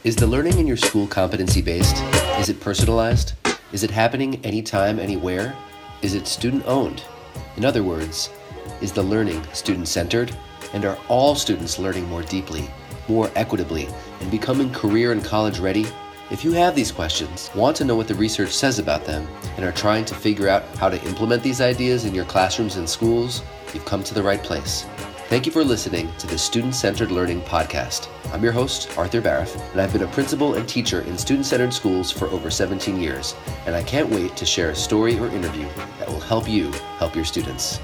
Is the learning in your school competency-based? Is it personalized? Is it happening anytime, anywhere? Is it student-owned? In other words, is the learning student-centered? And are all students learning more deeply, more equitably, and becoming career and college ready? If you have these questions, want to know what the research says about them, and are trying to figure out how to implement these ideas in your classrooms and schools, you've come to the right place. Thank you for listening to the Student-Centered Learning Podcast. I'm your host, Arthur Baraff, and I've been a principal and teacher in student-centered schools for over 17 years, and I can't wait to share a story or interview that will help you help your students.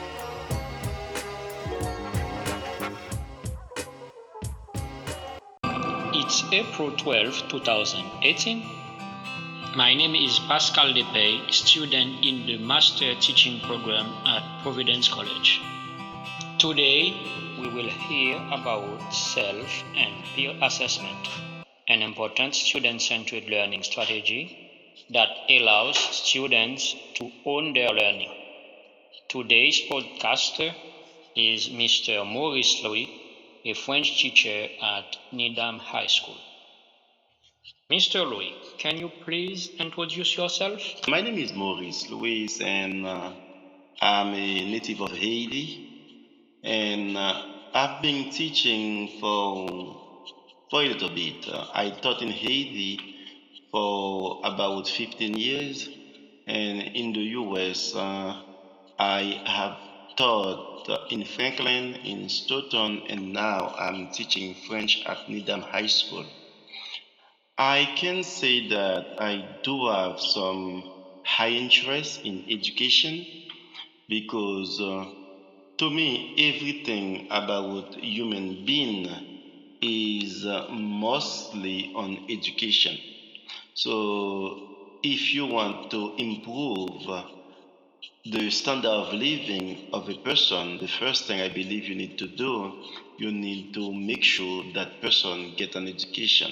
It's April 12, 2018. My name is Pascal Depay, student in the Master Teaching Program at Providence College. Today, we will hear about self and peer assessment, an important student-centered learning strategy that allows students to own their learning. Today's podcaster is Mr. Maurice Louis, a French teacher at Needham High School. Mr. Louis, can you please introduce yourself? My name is Maurice Louis, and I'm a native of Haiti. And I've been teaching for a little bit. I taught in Haiti for about 15 years, and in the US, I have taught in Franklin, in Stoughton, and now I'm teaching French at Needham High School. I can say that I do have some high interest in education because to me, everything about human being is mostly on education. So, if you want to improve the standard of living of a person, the first thing I believe you need to do, you need to make sure that person get an education.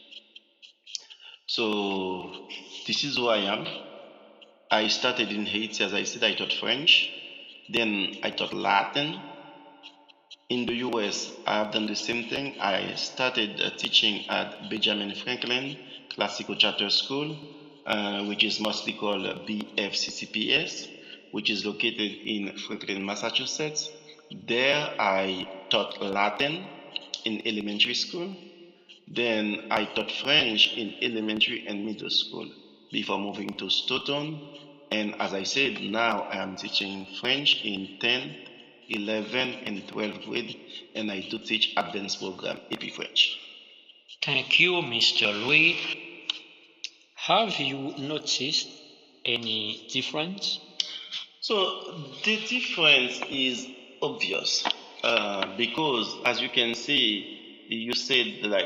So, this is who I am. I started in Haiti, as I said, I taught French. Then I taught Latin. In the US, I've done the same thing. I started teaching at Benjamin Franklin Classical Charter School, which is mostly called BFCCPS, which is located in Franklin, Massachusetts. There, I taught Latin in elementary school. Then I taught French in elementary and middle school before moving to Stoughton. And as I said, now I am teaching French in 10th, 11th, and 12th grade, and I do teach advanced program AP French. Thank you, Mr. Louis. Have you noticed any difference? So the difference is obvious because, as you can see, you said like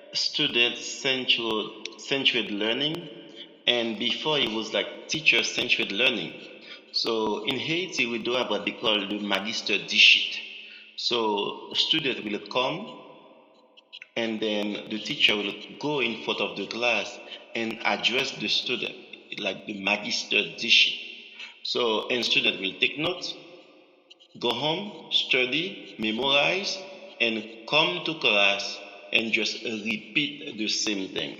student-centered learning, and before it was like teacher-centered learning. So in Haiti, we do have what they call the Magister Dishit. So student will come, and then the teacher will go in front of the class and address the student like the Magister Dishit. So and student will take notes, go home, study, memorize, and come to class and just repeat the same thing.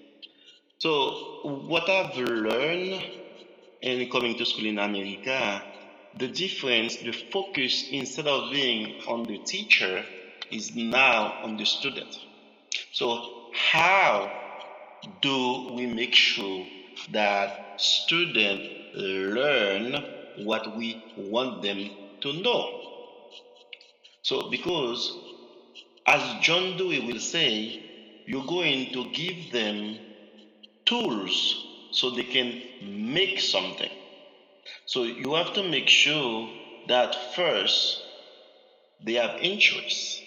So what I've learned in coming to school in America, the difference, the focus instead of being on the teacher is now on the student. So how do we make sure that students learn what we want them to know? So because as John Dewey will say, you're going to give them tools so they can make something. So you have to make sure that first they have interest.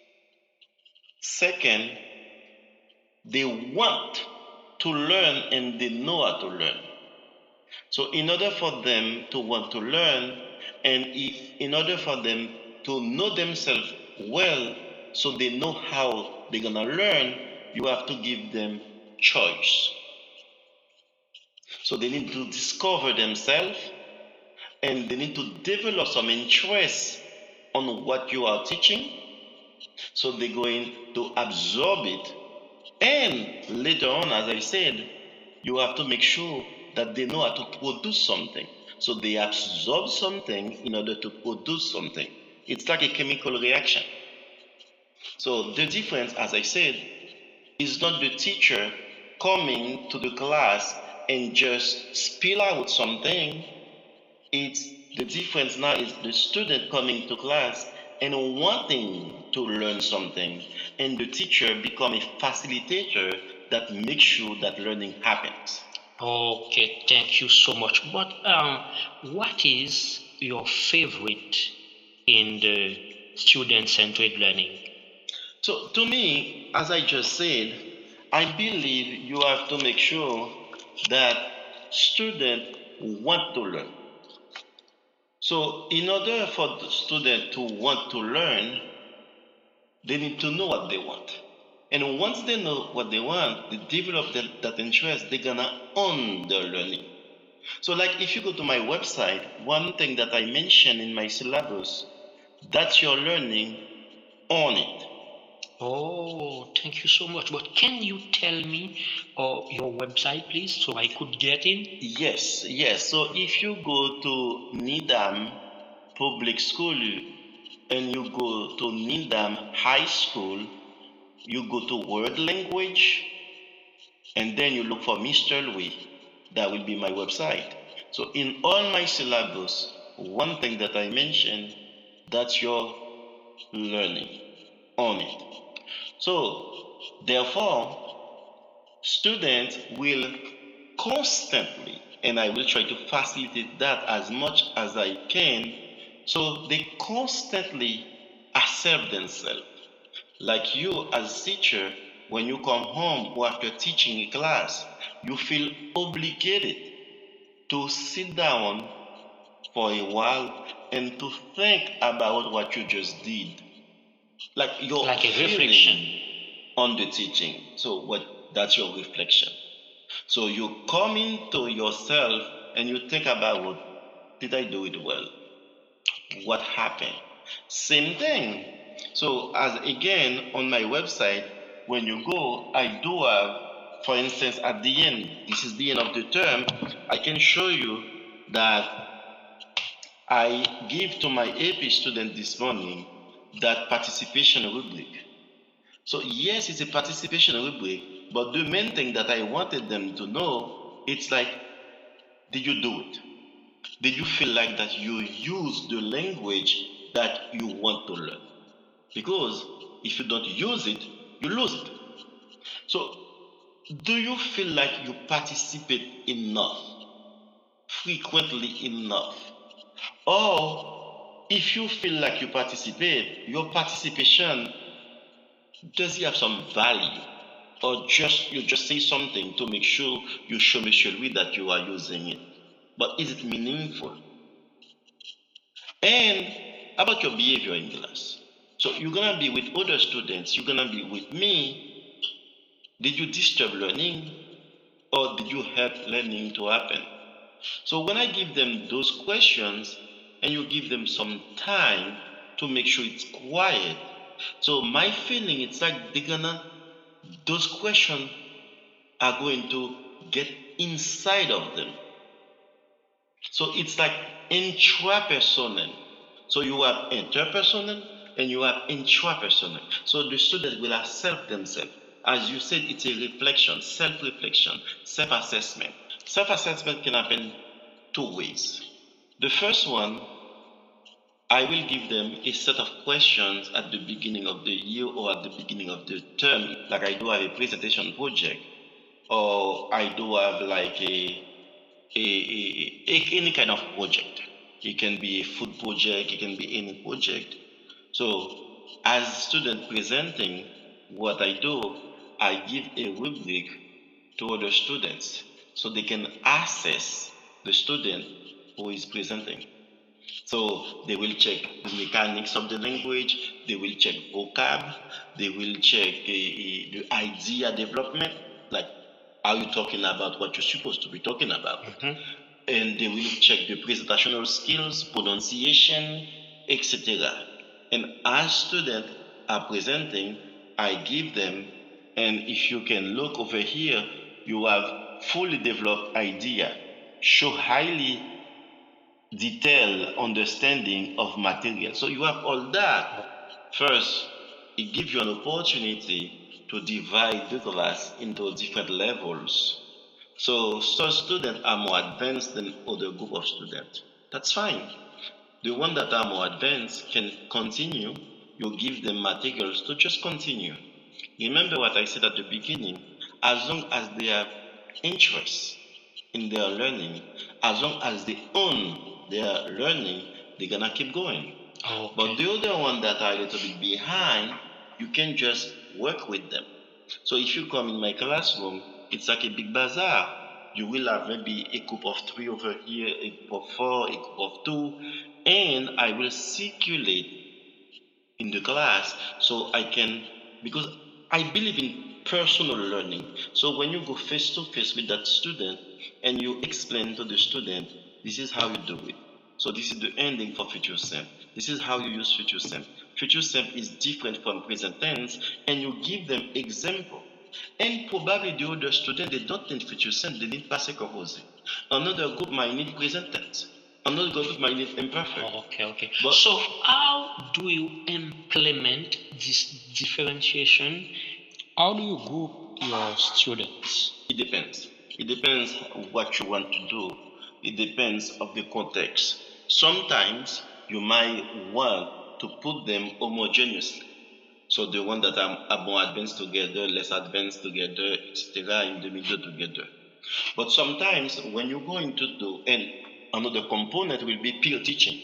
Second, they want to learn and they know how to learn. So in order for them to want to learn, and in order for them to know themselves well, so they know how they're gonna learn, you have to give them choice. So they need to discover themselves and they need to develop some interest on what you are teaching. So they're going to absorb it And later on, as I said, you have to make sure that they know how to produce something. So they absorb something in order to produce something. It's like a chemical reaction. So the difference, as I said, is not the teacher coming to the class and just spill out something. It's the difference now is the student coming to class and wanting to learn something, and the teacher become a facilitator that makes sure that learning happens. Okay, thank you so much. But what is your favorite in the student-centered learning? So to me, as I just said, I believe you have to make sure that students want to learn. So in order for the student to want to learn, they need to know what they want. And once they know what they want, they develop that interest, they're gonna own their learning. So like if you go to my website, one thing that I mention in my syllabus, that's your learning, own it. Oh, thank you so much. But can you tell me your website, please, so I could get in? Yes. So if you go to Needham Public School and you go to Needham High School, you go to World Language, and then you look for Mr. Louis. That will be my website. So in all my syllabus, one thing that I mentioned, that's your learning on it. So therefore, students will constantly, and I will try to facilitate that as much as I can, so they constantly accept themselves. Like you as teacher, when you come home or after teaching a class, you feel obligated to sit down for a while and to think about what you just did. Like your Like a feeling reflection. on the teaching. So what that's your reflection. So you come into yourself and you think about, did I do it well? What happened? Same thing. So as again on my website, when you go, I do have, for instance, at the end, this is the end of the term, I can show you that I give to my AP student this morning that participation rubric. So yes, it's a participation rubric, but the main thing that I wanted them to know, it's like, did you do it? Did you feel like that you use the language that you want to learn? Because if you don't use it, you lose it. So do you feel like you participate enough, frequently enough? Or if you feel like you participate, your participation, does it have some value? Or just you just say something to make sure you show Monsieur Louis that you are using it. But is it meaningful? And about your behavior in class. So you're gonna be with other students, you're gonna be with me. Did you disturb learning or did you help learning to happen? So when I give them those questions and you give them some time to make sure it's quiet, so my feeling it's like those questions are going to get inside of them. So it's like intrapersonal. So you have interpersonal and you have intrapersonal. So the student will accept themselves. As you said, it's a reflection, self-reflection, self-assessment. Self-assessment can happen two ways. The first one, I will give them a set of questions at the beginning of the year or at the beginning of the term, like I do have a presentation project, or I do have like any kind of project. It can be a food project, it can be any project. So as student presenting, what I do, I give a rubric to other students so they can assess the student who is presenting. So they will check the mechanics of the language, they will check vocab, they will check the idea development, like are you talking about what you're supposed to be talking about? And they will check the presentational skills, pronunciation, etc. And as students are presenting, I give them And if you can look over here, you have fully developed idea, show highly detailed understanding of material. So you have all that. First, it gives you an opportunity to divide the class into different levels. So some students are more advanced than other group of students. That's fine. The one that are more advanced can continue. You give them materials to just continue. Remember what I said at the beginning. As long as they have interest in their learning, as long as they own their learning, they're gonna keep going. Okay. But the other one that are a little bit behind, you can just work with them. So if you come in my classroom, it's like a big bazaar. You will have maybe a group of 3 over here, a group of 4, a group of 2, and I will circulate in the class so I can, because I believe in personal learning. So when you go face to face with that student and you explain to the student, this is how you do it. So this is the ending for future SEM. This is how you use future SEM. Future SEM is different from present tense, and you give them example. And probably the other student, they don't need future SEM, they need passé composé. Another group might need present tense. Another group might need imperfect. Okay. But So how do you implement this differentiation? How do you group your students? it depends. It depends what you want to do. It depends of the context. Sometimes you might want to put them homogeneously. So the one that are more advanced together, less advanced together, etc., in the middle together. But sometimes when you're going to do, and another component will be peer teaching.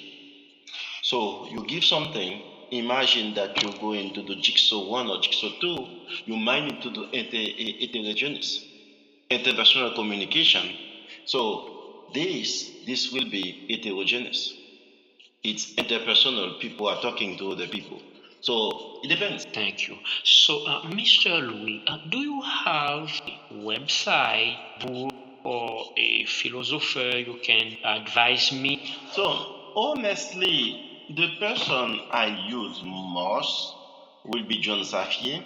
So you give something, imagine that you're going to do jigsaw 1 or jigsaw 2, you might need to do heterogeneous, interpersonal communication. So this will be heterogeneous. It's interpersonal, people are talking to other people. So it depends. Thank you. So, Mr. Louis, do you have a website, book, or a philosopher you can advise me? So honestly, the person I use most will be John Safier.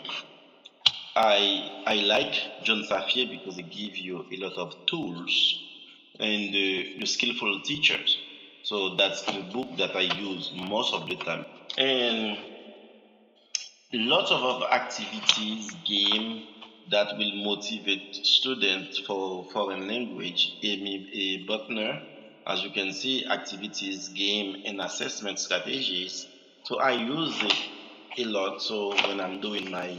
I like John Safier because he gives you a lot of tools and the skillful teachers. So that's the book that I use most of the time. And lots of other activities, game that will motivate students for foreign language. Amy Buckner, as you can see, activities, game, and assessment strategies. So I use it a lot. So when I'm doing my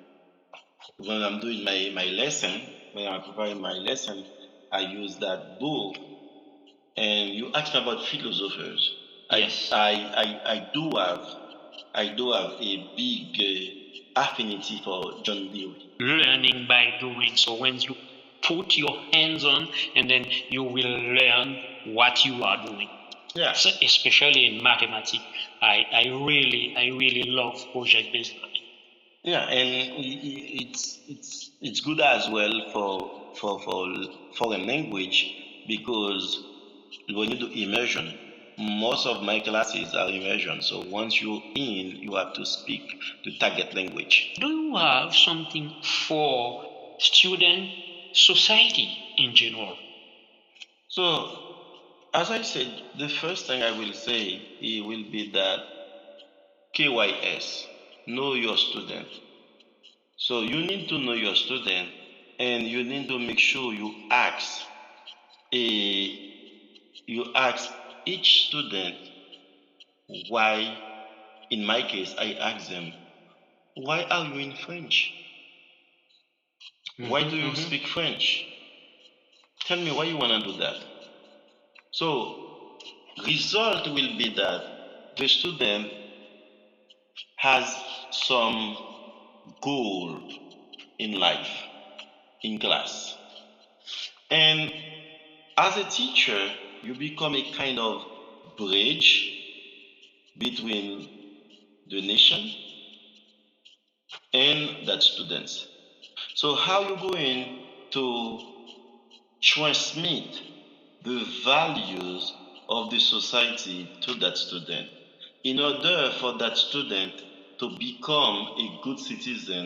lesson, when I'm preparing my lesson, I use that book. And you asked me about philosophers. Yes. I do have a big affinity for John Dewey. Learning by doing. So when you put your hands on, and then you will learn what you are doing. Yeah. So especially in mathematics, I really love project-based learning. Yeah, and it's good as well for foreign language because when you do immersion, most of my classes are immersion. So once you're in, you have to speak the target language. Do you have something for student society in general? So as I said, the first thing I will say it will be that KYS, know your student. So you need to know your student and you need to make sure you ask each student why. In my case, I ask them, why are you in French? Why do you speak French? Tell me why you want to do that. So result will be that the student has some goal in life, in class. And as a teacher, you become a kind of bridge between the nation and that students. So how you going to transmit the values of the society to that student in order for that student to become a good citizen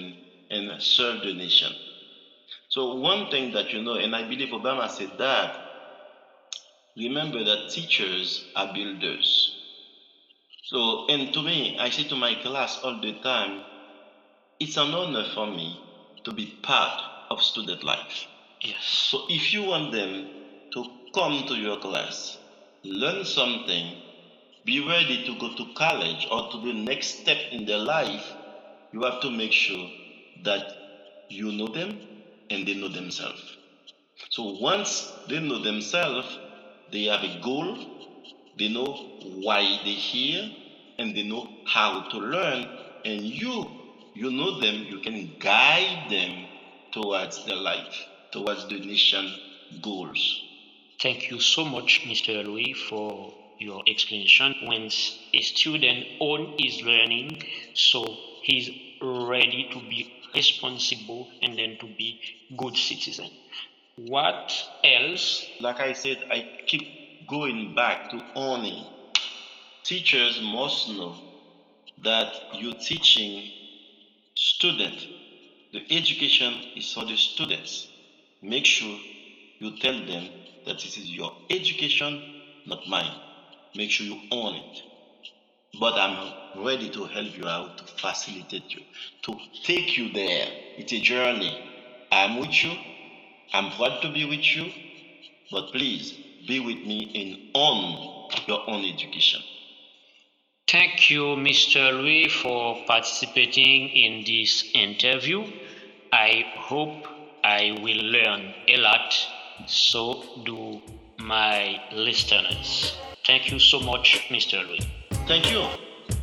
and serve the nation. So one thing that you know, and I believe Obama said that, remember that teachers are builders. So, and to me, I say to my class all the time, it's an honor for me to be part of student life. Yes. So if you want them to come to your class, learn something, be ready to go to college or to the next step in their life, you have to make sure that you know them and they know themselves. So once they know themselves, they have a goal, they know why they're here, and they know how to learn, and you know them, you can guide them towards their life, towards the nation goals. Thank you so much, Mr. Louis, for your explanation. When a student own his learning, so he's ready to be responsible and then to be good citizen. What else? Like I said, I keep going back to owning. Teachers must know that you're teaching students. The education is for the students. Make sure you tell them that this is your education, not mine. Make sure you own it. But I'm ready to help you out, to facilitate you, to take you there. It's a journey. I'm with you. I'm proud to be with you. But please be with me and own your own education. Thank you, Mr. Louis, for participating in this interview. I hope I will learn a lot. So do my listeners. Thank you so much, Mr. Louis. Thank you.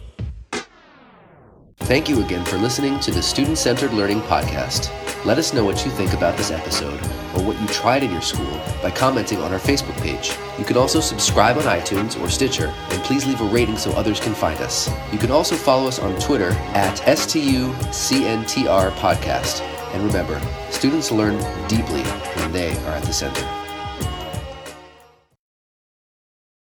Thank you again for listening to the Student Centered Learning Podcast. Let us know what you think about this episode or what you tried in your school by commenting on our Facebook page. You can also subscribe on iTunes or Stitcher, and please leave a rating so others can find us. You can also follow us on Twitter at STUCNTR Podcast. And remember, students learn deeply when they are at the center.